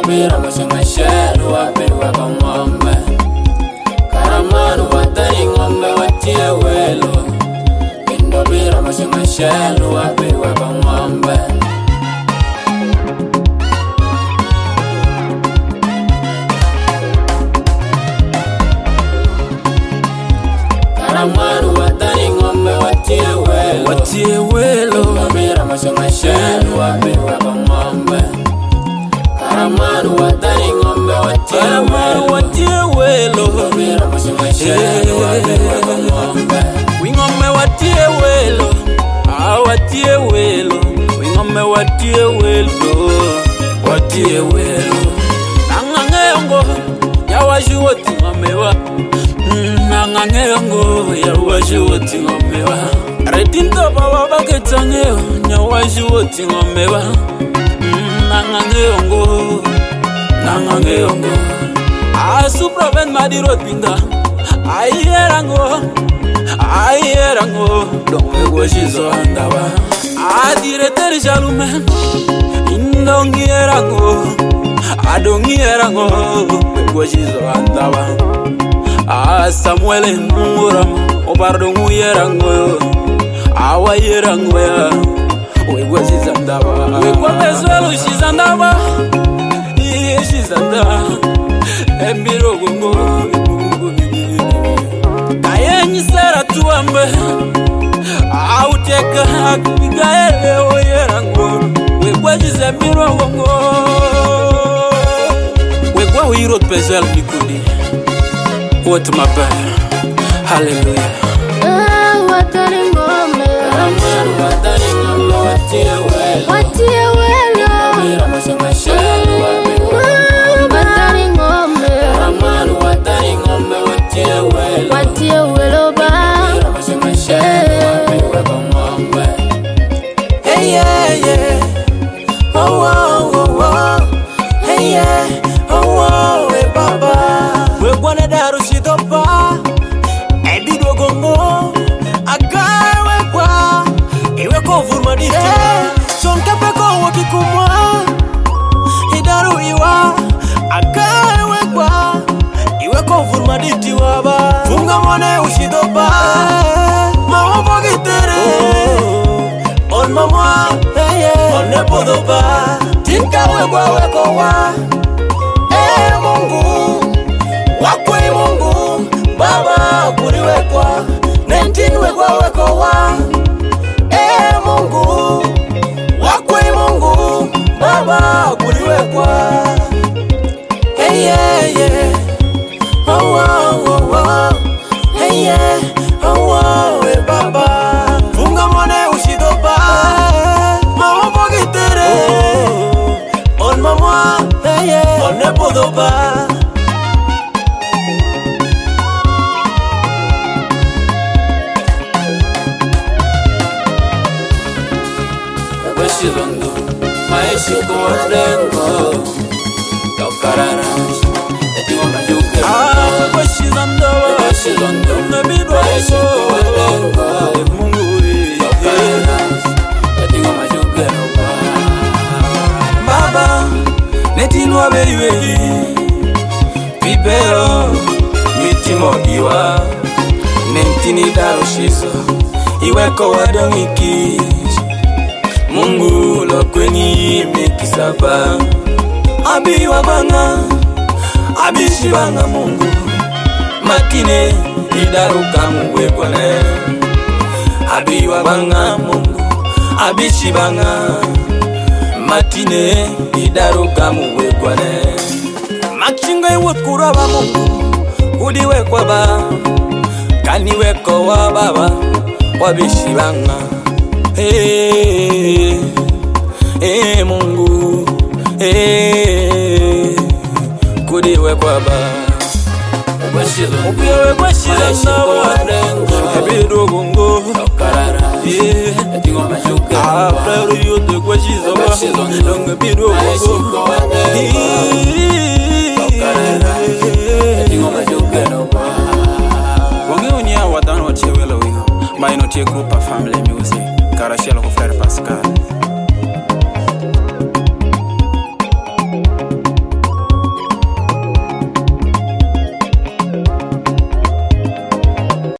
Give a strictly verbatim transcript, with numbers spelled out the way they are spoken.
Indobira mashemashelu wapewa kwa ngombe. Karamanu watari ngombe watie welo. Indobira mashemashelu wapewa kwa ngombe. Karamanu watari ngombe watie welo. Watie welo. Indobira mashemashelu wapewa kwa ngombe. Karamanu watari ngombe watie welo. Karamanu watie welo. Indobira mashemashelu wapewa kwa ngombe. Wingome watie welo. Ah watie welo. Wingome watie welo. Watie welo. Nangangeyongo ya wajuoti ngomewa. Nangangeyongo ya wajuoti ngomewa. Retinto baba baketangeo ya wajuoti ngomewa. Nangangeyongo Nangangeyongo Asupra ben madirot pinga Ayerango Ayerango Donwe goshizo andawa Adireter jalumen Indongierango Adongierango Goshizo andawa Asamuele munguram Obardongu yerango Awa yerango ya Wegwa shizandawa Wegwa bezwelu shizandawa Iye shizanda Embiro gongo Kayenyi sera tuambe Auteka Kigaele oyerango Wegwa shizembiro gongo Wegwa uirot bezwelu nikudi What my bad Hallelujah Watari ngombe. Karamanu watari ngombe watie welo. Watie welo. Indobira mashemashelu wapewa. Watari ngombe. Karamanu watari ngombe watie welo. Watie welo ba. Indobira mashemashelu wapewa kwa ngombe. Hey yeah yeah Oh oh oh oh Hey yeah Oh oh hey baba We gwana daru shitopa Ebido gongo Agai we kwa Iwe konfurma dite Sonke peko wakikumwa Hidaru iwa Agai we kwa Iwe konfurma diti waba Funga mwane ushitopa Mawapo gitere On mama On nepodoba Tinka we kwa we kwa Eh Mungu Wakwe Mungu Baba kuriwekwa nineteen wekwa wekowa Eh Mungu Wakwe Mungu Baba kuriwekwa Hey yeah yeah Oh oh oh oh Hey yeah Oh oh hey baba Funga mwane ushidoba Mawapo gitere On mama Hey yeah On nepodoba Shilondo, maisha kwa lengo. Tokararash, etingo majuke. Ah, kwa shilondo, Shilondo, nabidwa maisha kwa lengo. Mungu Tokararash, etingo majuke noba. Baba, netinwa beri beri. Pipero, mitimo iwa. Nentini daro shiso, iweko wadongiki. Mungu lokweni mekisaba Abi wabanga Abishi banga Mungu Makine idaruka mwe kwane Abi wabanga Mungu Abishi banga Makine idaruka mwe kwane Makinga iwot kuraba Mungu Udiwe kwa ba Kaniwe kwa baba Wabishi banga Hey, hey Mungu, hey, kudiwe kwa ba. Upiwe kwa shila na wa, ebido gongo. Yeah, Etingo majuke. ah, frero yote kwa shizo ba, longe bido gongo. Etingo majuke noba. Wange unia wadano wa chewela wiho, maino tie group of family music. Karashia loko frère Pascal.